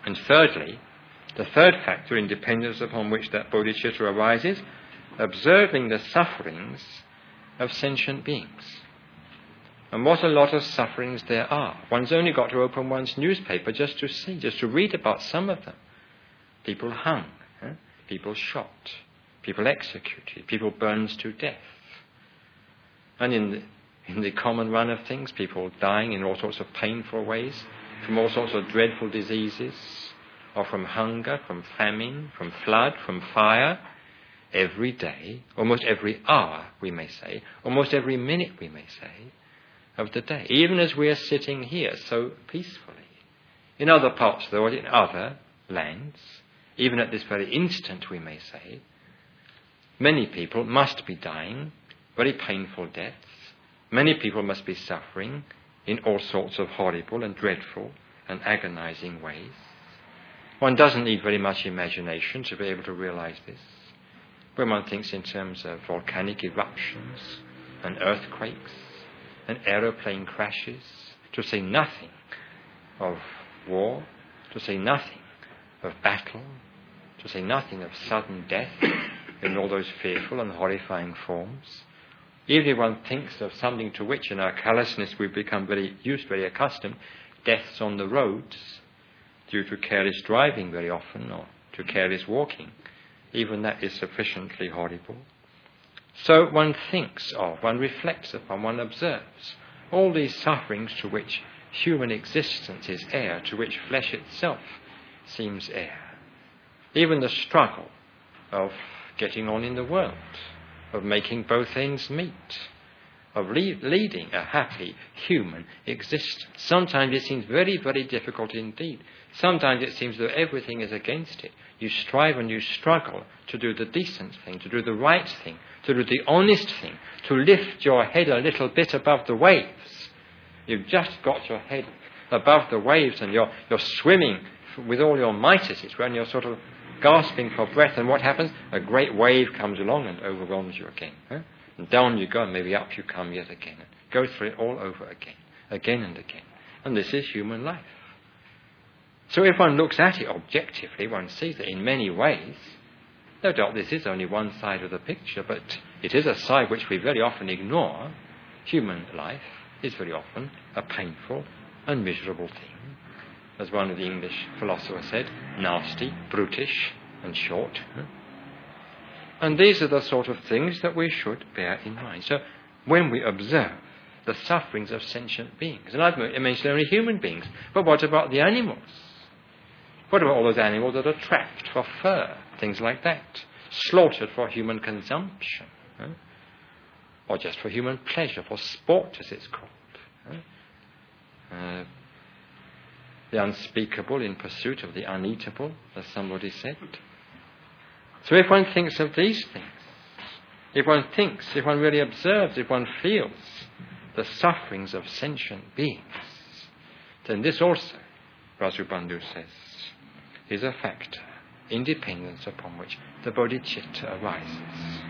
And thirdly, the third factor in dependence upon which that bodhicitta arises, observing the sufferings of sentient beings. And what a lot of sufferings there are. One's only got to open one's newspaper just to see, just to read about some of them. People hung, people shot, people executed, people burned to death. And in the common run of things, people dying in all sorts of painful ways, from all sorts of dreadful diseases, or from hunger, from famine, from flood, from fire, every day, almost every hour, we may say, almost every minute, we may say, of the day, even as we are sitting here so peacefully. In other parts of the world, in other lands, even at this very instant, we may say, many people must be dying very painful deaths. Many people must be suffering in all sorts of horrible and dreadful and agonizing ways. One doesn't need very much imagination to be able to realize this. When one thinks in terms of volcanic eruptions and earthquakes and aeroplane crashes, to say nothing of war, to say nothing of battle, to say nothing of sudden death in all those fearful and horrifying forms. Even if one thinks of something to which in our callousness we've become very used, very accustomed, deaths on the roads due to careless driving very often or to careless walking, even that is sufficiently horrible. So one thinks of, one reflects upon, one observes all these sufferings to which human existence is heir, to which flesh itself seems heir. Even the struggle of getting on in the world, of making both ends meet, of leading a happy human existence. Sometimes it seems very, very difficult indeed. Sometimes it seems that everything is against it. You strive and you struggle to do the decent thing, to do the right thing, to do the honest thing, to lift your head a little bit above the waves. You've just got your head above the waves and you're swimming with all your might, as it were, and you're sort of gasping for breath, and what happens? A great wave comes along and overwhelms you again. And down you go, and maybe up you come yet again. And go through it all over again and again. And this is human life. So if one looks at it objectively, one sees that in many ways, no doubt this is only one side of the picture, but it is a side which we very often ignore. Human life is very often a painful and miserable thing. As one of the English philosophers said, nasty, brutish, and short. And these are the sort of things that we should bear in mind. So when we observe the sufferings of sentient beings, and I've mentioned only human beings, but what about the animals? What about all those animals that are trapped for fur, things like that, slaughtered for human consumption, or just for human pleasure, for sport as it's called? The unspeakable in pursuit of the uneatable, as somebody said. So if one thinks of these things, if one thinks, if one really observes, if one feels the sufferings of sentient beings, then this also, Vasubandhu says, is a factor in dependence upon which the bodhicitta arises.